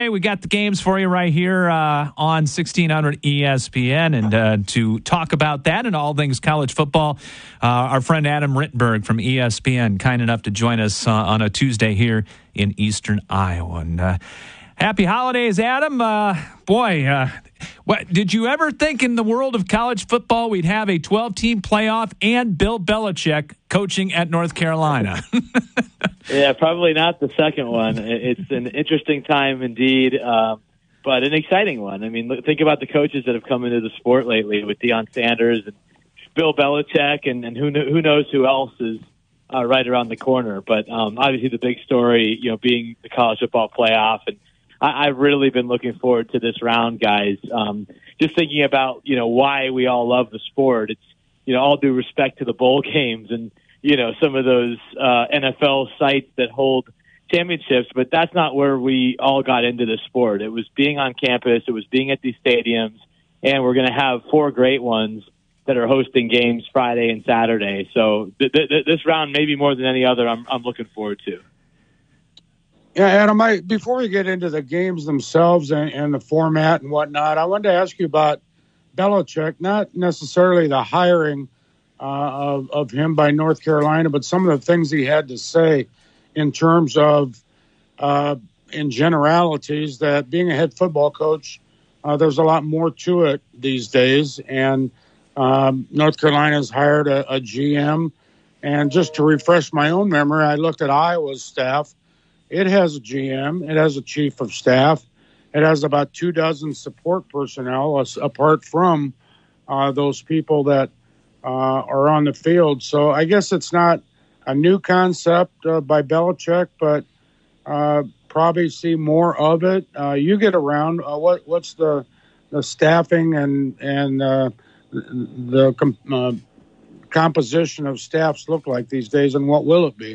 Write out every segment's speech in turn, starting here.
Hey, we got the games for you right here on 1600 ESPN. And to talk about that and all things college football, our friend Adam Rittenberg from ESPN, kind enough to join us on a Tuesday here in Eastern Iowa. And happy holidays, Adam. What did you ever think in the world of college football we'd have a 12-team playoff and Bill Belichick coaching at North Carolina? Yeah, probably not the second one. It's an interesting time indeed, but an exciting one. I mean, think about the coaches that have come into the sport lately with Deion Sanders and Bill Belichick, and who knows who else is right around the corner. But obviously, the big story, being the college football playoff, and I've really been looking forward to this round, guys. Just thinking about why we all love the sport. It's all due respect to the bowl games and some of those NFL sites that hold championships, but that's not where we all got into the sport. It was being on campus, it was being at these stadiums, and we're going to have 4 great ones that are hosting games Friday and Saturday. So this round, maybe more than any other, I'm looking forward to. Yeah, Adam, before we get into the games themselves and the format and whatnot, I wanted to ask you about Belichick, not necessarily the hiring of him by North Carolina, but some of the things he had to say in terms of, in generalities, that being a head football coach, there's a lot more to it these days. And North Carolina's hired a GM. And just to refresh my own memory, I looked at Iowa's staff. It has a GM. It has a chief of staff. It has about 24 support personnel, apart from those people that are on the field. So I guess it's not a new concept by Belichick, but probably see more of it. You get around. What's the staffing and the composition of staffs look like these days, and what will it be?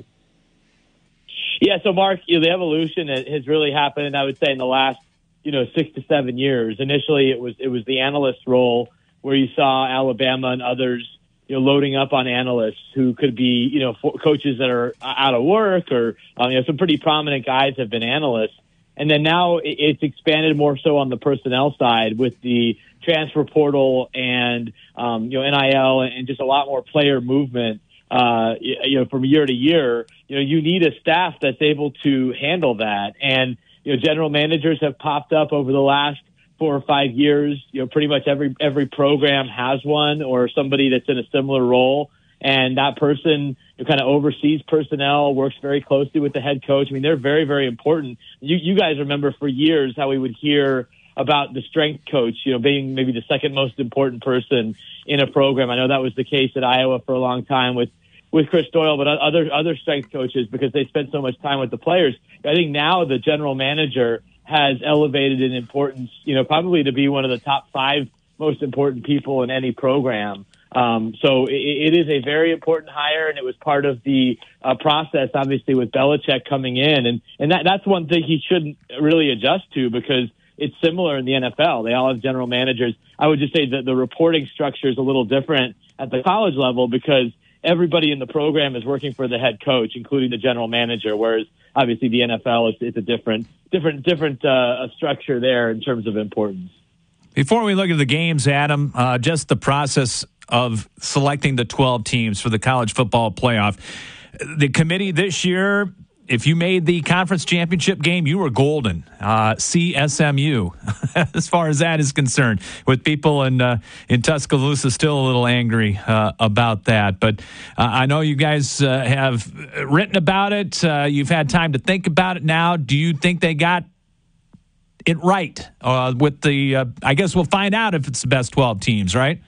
Yeah, so Mark, the evolution has really happened, I would say, in the last 6 to 7 years. Initially, it was the analyst role where you saw Alabama and others loading up on analysts who could be, coaches that are out of work, or, some pretty prominent guys have been analysts. And then now it's expanded more so on the personnel side with the transfer portal and, NIL and just a lot more player movement, from year to year. You need a staff that's able to handle that. And, general managers have popped up over the last 4 or 5 years. Pretty much every program has one or somebody that's in a similar role, and that person kind of oversees personnel, works very closely with the head coach. I mean, they're very, very important. You guys remember for years how we would hear about the strength coach, being maybe the second most important person in a program. I know that was the case at Iowa for a long time with Chris Doyle, but other strength coaches, because they spent so much time with the players. I think now the general manager has elevated in importance, probably to be one of the top 5 most important people in any program. So it is a very important hire, and it was part of the process, obviously, with Belichick coming in. And that's one thing he shouldn't really adjust to, because it's similar in the NFL. They all have general managers. I would just say that the reporting structure is a little different at the college level, because everybody in the program is working for the head coach, including the general manager, whereas obviously the NFL it's a different structure there in terms of importance. Before we look at the games, Adam, just the process of selecting the 12 teams for the college football playoff. The committee this year, if you made the conference championship game, you were golden. CSMU, as far as that is concerned, with people in Tuscaloosa still a little angry about that. But I know you guys have written about it. You've had time to think about it now. Do you think they got it right with the I guess we'll find out if it's the best 12 teams, right?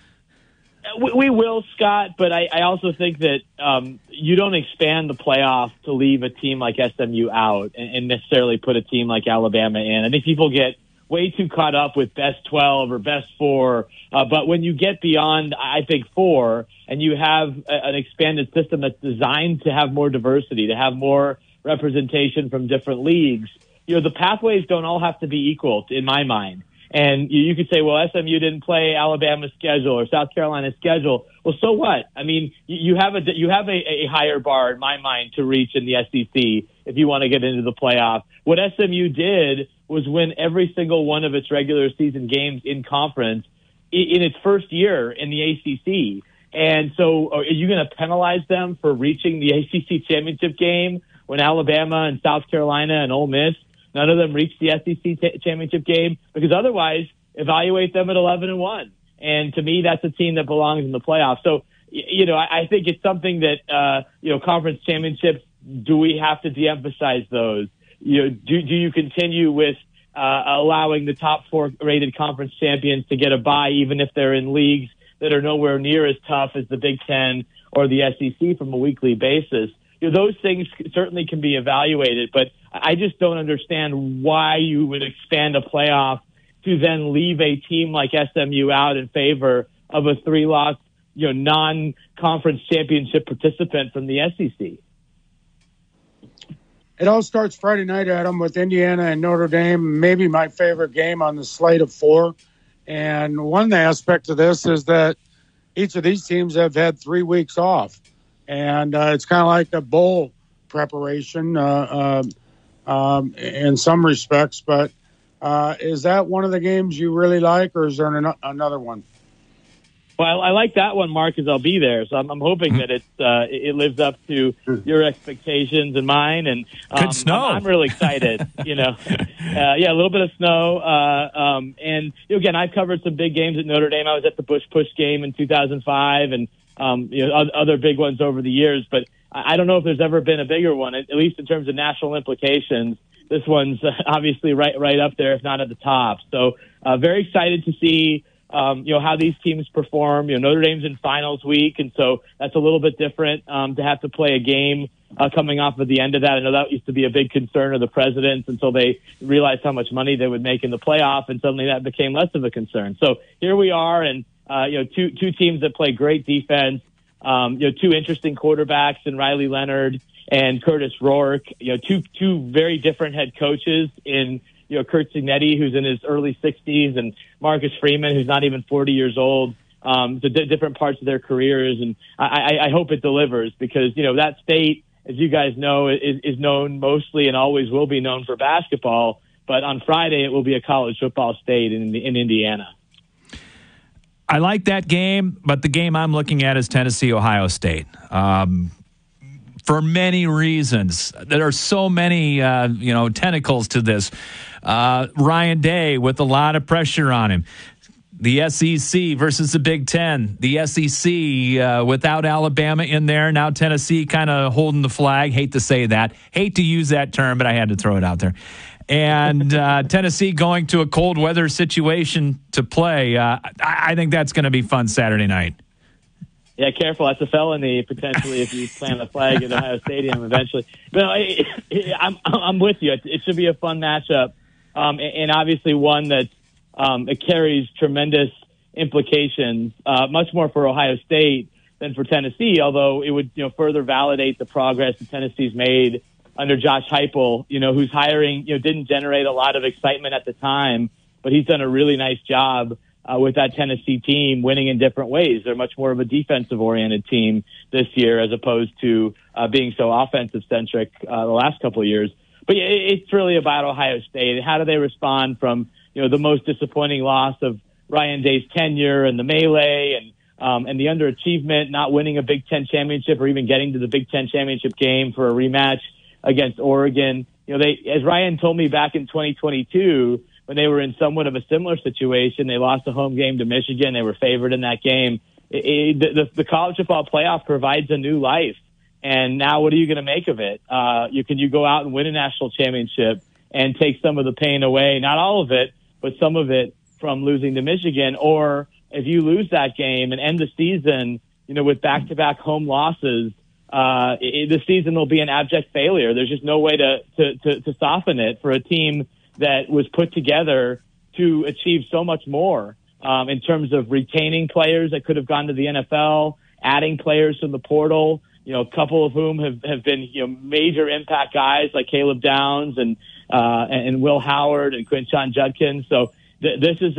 We will, Scott, but I also think that you don't expand the playoff to leave a team like SMU out and necessarily put a team like Alabama in. I think people get way too caught up with best 12 or best 4, but when you get beyond, I think, 4, and you have an expanded system that's designed to have more diversity, to have more representation from different leagues, the pathways don't all have to be equal, in my mind. And you could say, well, SMU didn't play Alabama's schedule or South Carolina's schedule. Well, so what? I mean, you have a higher bar in my mind to reach in the SEC if you want to get into the playoff. What SMU did was win every single one of its regular season games in conference in its first year in the ACC. And so are you going to penalize them for reaching the ACC championship game when Alabama and South Carolina and Ole Miss, none of them reached the SEC championship game? Because otherwise, evaluate them at 11-1. And to me, that's a team that belongs in the playoffs. So, I think it's something that, conference championships, do we have to de-emphasize those? Do you continue with allowing the top 4 rated conference champions to get a bye, even if they're in leagues that are nowhere near as tough as the Big Ten or the SEC from a weekly basis? Those things certainly can be evaluated, but I just don't understand why you would expand a playoff to then leave a team like SMU out in favor of a 3-loss, non-conference championship participant from the SEC. It all starts Friday night, Adam, with Indiana and Notre Dame, maybe my favorite game on the slate of 4. And one aspect of this is that each of these teams have had 3 weeks off. And it's kind of like a bowl preparation in some respects. But is that one of the games you really like, or is there another one? Well, I like that one, Mark, because I'll be there. So I'm hoping that it lives up to your expectations and mine. And good snow. I'm really excited. A little bit of snow. And again, I've covered some big games at Notre Dame. I was at the Bush Push game in 2005, and other big ones over the years. But I don't know if there's ever been a bigger one, at least in terms of national implications. This one's obviously right up there, if not at the top. So very excited to see how these teams perform. Notre Dame's in finals week, and so that's a little bit different to have to play a game coming off of the end of that. I know that used to be a big concern of the presidents until they realized how much money they would make in the playoff, and suddenly that became less of a concern. So here we are, and two teams that play great defense, 2 interesting quarterbacks in Riley Leonard and Curtis Rourke, two very different head coaches in Curt Cignetti, who's in his early 60s, and Marcus Freeman, who's not even 40 years old. So different parts of their careers, and I hope it delivers because, that state, as you guys know, is known mostly and always will be known for basketball. But on Friday, it will be a college football state in Indiana. I like that game, but the game I'm looking at is Tennessee-Ohio State. For many reasons. There are so many, tentacles to this. Ryan Day with a lot of pressure on him. The SEC versus the Big Ten. The SEC without Alabama in there. Now Tennessee kind of holding the flag. Hate to say that. Hate to use that term, but I had to throw it out there. And Tennessee going to a cold weather situation to play. I think that's going to be fun Saturday night. Yeah, careful. That's a felony potentially if you plant a flag at Ohio Stadium eventually. But I'm with you. It should be a fun matchup, and obviously one that it carries tremendous implications, much more for Ohio State than for Tennessee. Although it would further validate the progress that Tennessee's made under Josh Heupel, whose hiring didn't generate a lot of excitement at the time, but he's done a really nice job with that Tennessee team winning in different ways. They're much more of a defensive-oriented team this year as opposed to being so offensive-centric the last couple of years. But it's really about Ohio State. How do they respond from the most disappointing loss of Ryan Day's tenure and the melee and the underachievement, not winning a Big Ten championship or even getting to the Big Ten championship game for a rematch against Oregon? As Ryan told me back in 2022, when they were in somewhat of a similar situation, they lost a home game to Michigan. They were favored in that game. The college football playoff provides a new life. And now what are you going to make of it? Can you go out and win a national championship and take some of the pain away? Not all of it, but some of it from losing to Michigan. Or if you lose that game and end the season, with back-to-back home losses, the season will be an abject failure. There's just no way to soften it for a team that was put together to achieve so much more in terms of retaining players that could have gone to the NFL, adding players from the portal, a couple of whom have been major impact guys like Caleb Downs and Will Howard and Quinshon Judkins. So this is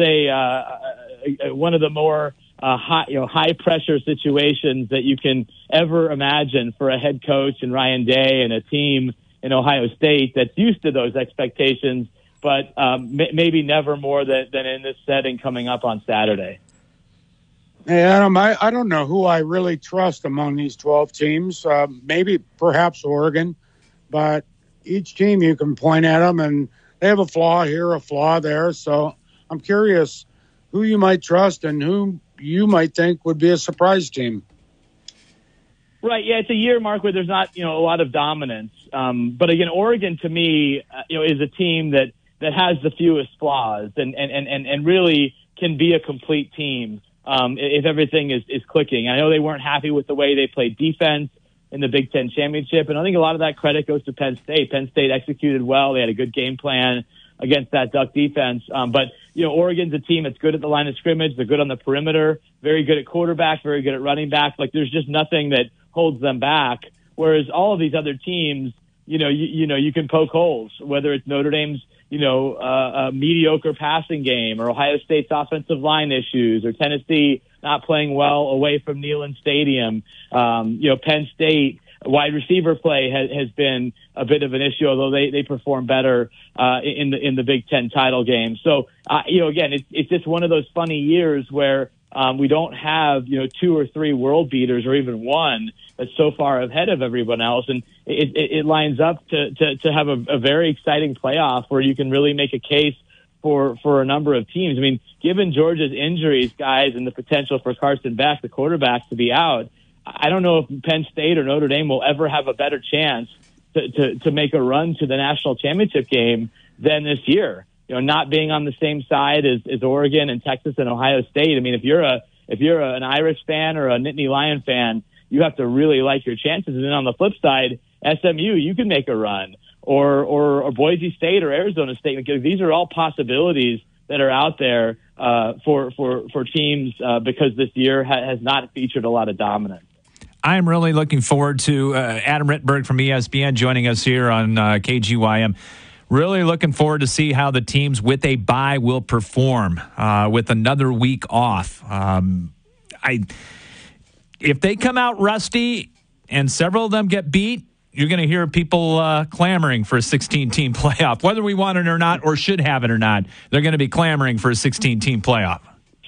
one of the more high pressure situations that you can ever imagine for a head coach and Ryan Day and a team in Ohio State that's used to those expectations, but maybe never more than in this setting coming up on Saturday. Hey, Adam, I don't know who I really trust among these 12 teams. Maybe perhaps Oregon, but each team you can point at them and they have a flaw here, a flaw there. So I'm curious who you might trust and who you might think would be a surprise team. Right. Yeah, it's a year, Mark, where there's not, a lot of dominance. But again, Oregon to me, is a team that has the fewest flaws and really can be a complete team if everything is clicking. I know they weren't happy with the way they played defense in the Big Ten championship, and I think a lot of that credit goes to Penn State. Penn State executed well. They had a good game plan against that Duck defense. But Oregon's a team that's good at the line of scrimmage. They're good on the perimeter, very good at quarterback, very good at running back. Like there's just nothing that holds them back. Whereas all of these other teams, you can poke holes, whether it's Notre Dame's, a mediocre passing game or Ohio State's offensive line issues or Tennessee not playing well away from Neyland Stadium. Penn State wide receiver play has been a bit of an issue, although they perform better in the Big Ten title game. So, again, it's just one of those funny years where we don't have, 2 or 3 world beaters or even one that's so far ahead of everyone else. And it lines up to have a very exciting playoff where you can really make a case for a number of teams. I mean, given Georgia's injuries, guys, and the potential for Carson Beck, the quarterback, to be out, I don't know if Penn State or Notre Dame will ever have a better chance to make a run to the national championship game than this year. Not being on the same side as Oregon and Texas and Ohio State. I mean, if you're an Irish fan or a Nittany Lion fan, you have to really like your chances. And then on the flip side, SMU, you can make a run, or Boise State or Arizona State. These are all possibilities that are out there for teams because this year has not featured a lot of dominance. I'm really looking forward to Adam Rittberg from ESPN joining us here on KGYM. Really looking forward to see how the teams with a bye will perform with another week off. If they come out rusty and several of them get beat, you're going to hear people clamoring for a 16-team playoff. Whether we want it or not, or should have it or not, they're going to be clamoring for a 16-team playoff.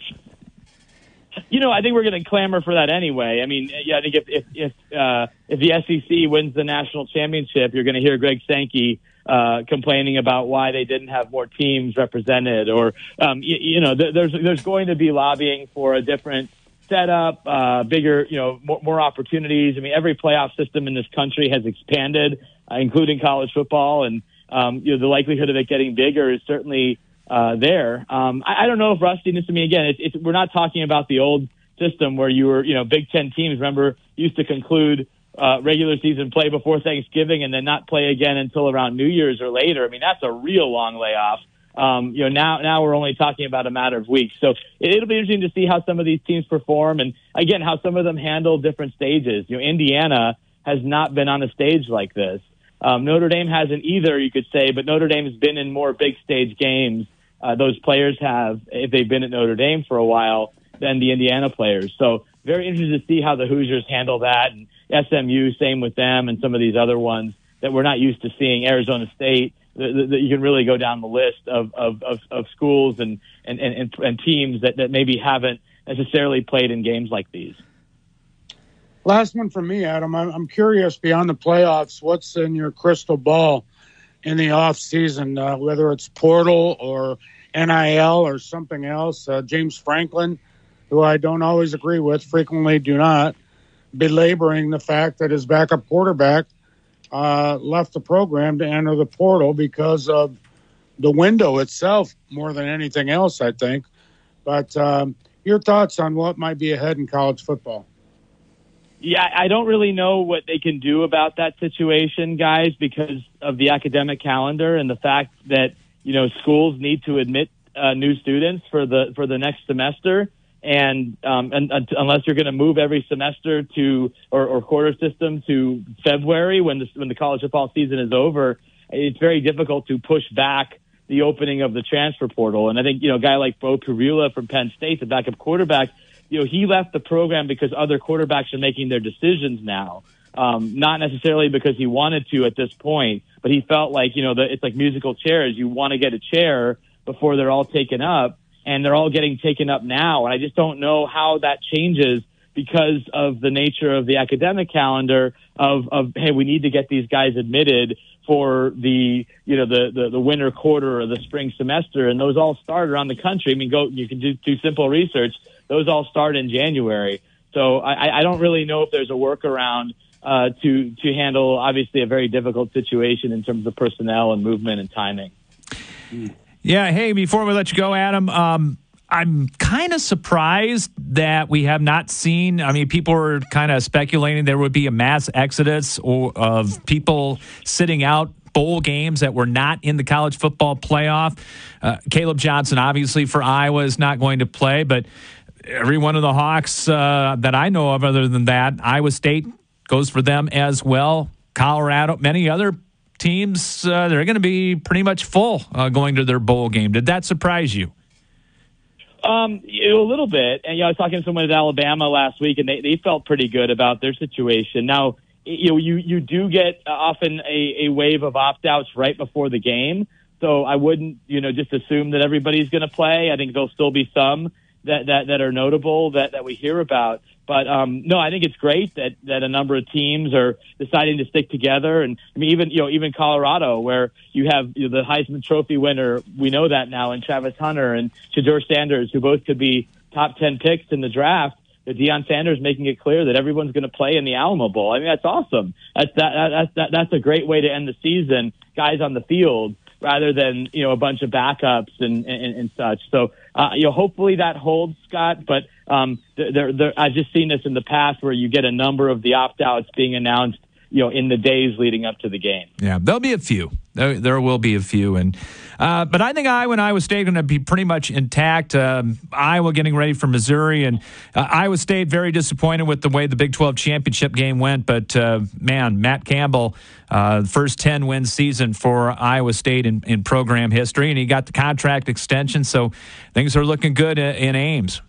I think we're going to clamor for that anyway. I mean, I think if the SEC wins the national championship, you're going to hear Greg Sankey complaining about why they didn't have more teams represented, or there's going to be lobbying for a different setup, bigger, more opportunities. I mean, every playoff system in this country has expanded, including college football, and the likelihood of it getting bigger is certainly there. I don't know if rustiness. I mean, again, we're not talking about the old system where you were, Big Ten teams, remember, used to conclude regular season play before Thanksgiving and then not play again until around New Year's or later. I mean, that's a real long layoff. Now we're only talking about a matter of weeks. So it'll be interesting to see how some of these teams perform, and again, how some of them handle different stages. Indiana has not been on a stage like this. Notre Dame hasn't either, you could say, but Notre Dame has been in more big stage games. Those players have, if they've been at Notre Dame for a while, than the Indiana players. So very interested to see how the Hoosiers handle that, and SMU, same with them, and some of these other ones that we're not used to seeing. Arizona State, you can really go down the list of schools and teams that maybe haven't necessarily played in games like these. Last one from me, Adam. I'm curious, beyond the playoffs, what's in your crystal ball in the off season, whether it's portal or NIL or something else? James Franklin, who I don't always agree with, frequently do not, belaboring the fact that his backup quarterback left the program to enter the portal because of the window itself more than anything else, I think. But your thoughts on what might be ahead in college football? Yeah, I don't really know what they can do about that situation, guys, because of the academic calendar and the fact that, schools need to admit new students for the next semester. And unless you're going to move every semester to or quarter system to February when the college football season is over, it's very difficult to push back the opening of the transfer portal. And I think, a guy like Bo Kurula from Penn State, the backup quarterback, he left the program because other quarterbacks are making their decisions now. Not necessarily because he wanted to at this point, but he felt like, it's like musical chairs. You want to get a chair before they're all taken up, and they're all getting taken up now. And I just don't know how that changes because of the nature of the academic calendar of hey, we need to get these guys admitted for the winter quarter or the spring semester, and those all start around the country. I mean, you can do simple research. Those all start in January. So I don't really know if there's a workaround to handle, obviously, a very difficult situation in terms of personnel and movement and timing. Yeah, hey, before we let you go, Adam, I'm kind of surprised that we have not seen, people were kind of speculating there would be a mass exodus of people sitting out bowl games that were not in the college football playoff. Caleb Johnson, obviously, for Iowa is not going to play, but every one of the Hawks that I know of other than that, Iowa State goes for them as well. Colorado, many other teams, they're going to be pretty much full going to their bowl game. Did that surprise you? A little bit. And, I was talking to someone at Alabama last week, and they felt pretty good about their situation. Now, you do get often a wave of opt-outs right before the game. So I wouldn't, just assume that everybody's going to play. I think there'll still be some that are notable that we hear about. But no, I think it's great that a number of teams are deciding to stick together, and even Colorado, where you have the Heisman Trophy winner, we know that now, and Travis Hunter and Shedeur Sanders, who both could be top 10 picks in the draft. Deion Sanders making it clear that everyone's going to play in the Alamo Bowl. I mean, that's awesome. That's a great way to end the season. Guys on the field, rather than a bunch of backups and such. So hopefully that holds, Scott. But I've just seen this in the past where you get a number of the opt-outs being announced in the days leading up to the game. Yeah, there'll be a few. There will be a few, but I think Iowa and Iowa State are going to be pretty much intact. Iowa getting ready for Missouri, and Iowa State very disappointed with the way the Big 12 championship game went. But Matt Campbell, first 10-win season for Iowa State in program history, and he got the contract extension, so things are looking good in Ames.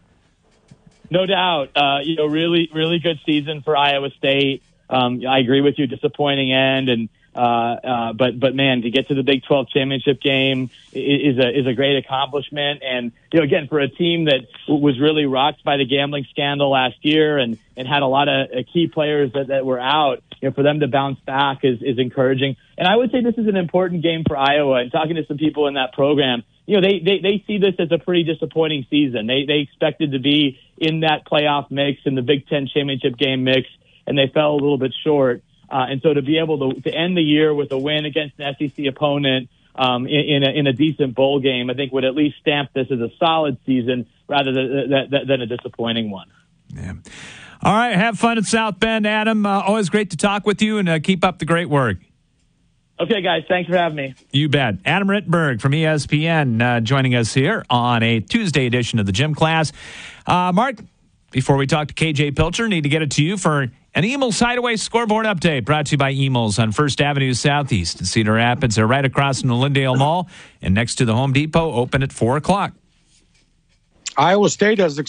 No doubt, really, really good season for Iowa State. I agree with you, disappointing end, but man, to get to the Big 12 championship game is a great accomplishment. And again, for a team that was really rocked by the gambling scandal last year and had a lot of key players that were out, for them to bounce back is encouraging. And I would say this is an important game for Iowa. And talking to some people in that program, they see this as a pretty disappointing season. They expected to be in that playoff mix, in the Big 10 championship game mix, and they fell a little bit short. And so to be able to end the year with a win against an SEC opponent in a decent bowl game, I think would at least stamp this as a solid season rather than a disappointing one. Yeah. All right. Have fun at South Bend, Adam. Always great to talk with you, and keep up the great work. Okay, guys. Thanks for having me. You bet. Adam Rittenberg from ESPN joining us here on a Tuesday edition of the Gym Class. Mark, before we talk to KJ Pilcher, need to get it to you for an Emils Hideaway scoreboard update brought to you by Emils on 1st Avenue Southeast in Cedar Rapids. They're right across from the Lindale Mall and next to the Home Depot, open at 4 o'clock. Iowa State has